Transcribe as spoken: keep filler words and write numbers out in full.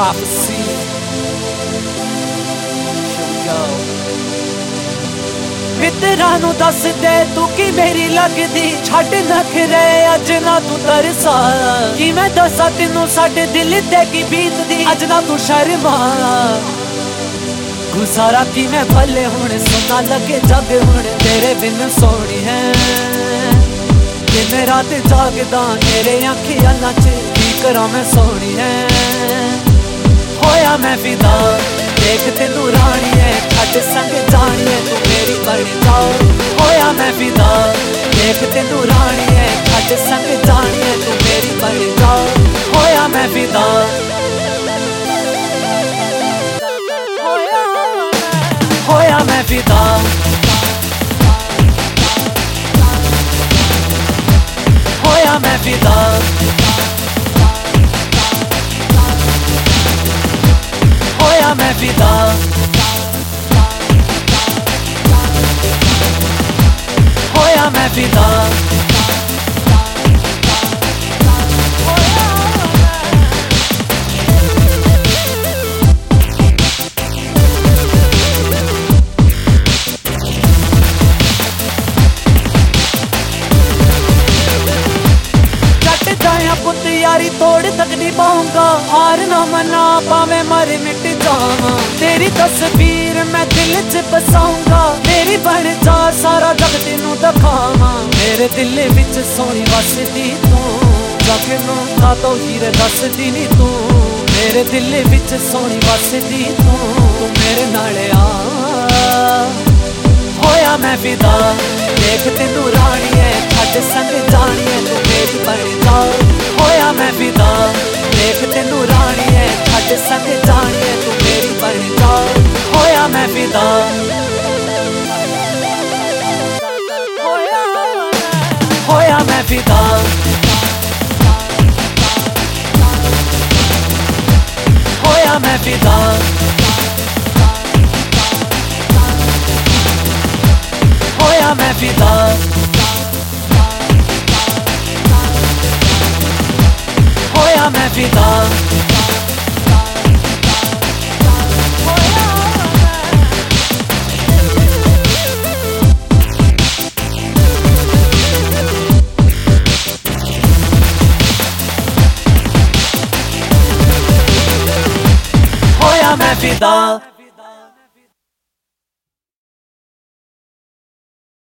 prophecy. Here we go. मित्रां नूं दस दे तू की मेरी लगदी, छड्ड नखरे अज ना तू तरसा। कि मैं दसा तेनू साडे दिल ते की बीतदी, अज ना तू शर्मा। गुजारा की मैं भले हुण सोना लगे जग हुण तेरे बिन सोनी है। कि मैं रात जागदा तेरे अखियां नाच की करा मैं सोनी है। होया मैं फिदा देख तेनू रानी है, छड्ड संग जानी है तू मेरी बड़ी जाओ। होया मैं फिदा देख तेनू रानी है, छड्ड संग जानी है तू मेरी बड़ी जाओ। होया मैं फिदा होया मैं फिदा होया मैं फिदा होया मैं फिदा होया मैं फिदा पुत यारी तोड़ तक नहीं पाऊंगा, हार ना मना पावे मर मिट जावा। तेरी तस्वीर मैं दिल च बसाऊंगा, मेरी बन जा सारा जग तेनू दिखावा। मेरे दिल विच सोनी वसदी तू, जाके नूं तो हीरे दसदी नी तू। मेरे दिल विच सोनी वसदी तू, तू मेरे नाल आ। होया मैं फिदा देख तेनू रानी है, छड्ड संग जानी है तू मेरी बन जा। होया मैं फिदा देख तेनू रानी है, छड्ड संग जानी है तू मेरी बन जा। होया मैं फिदा होया मैं फिदा होया मैं फिदा होया मैं फिदा होया मैं फिदा होया मैं फिदा।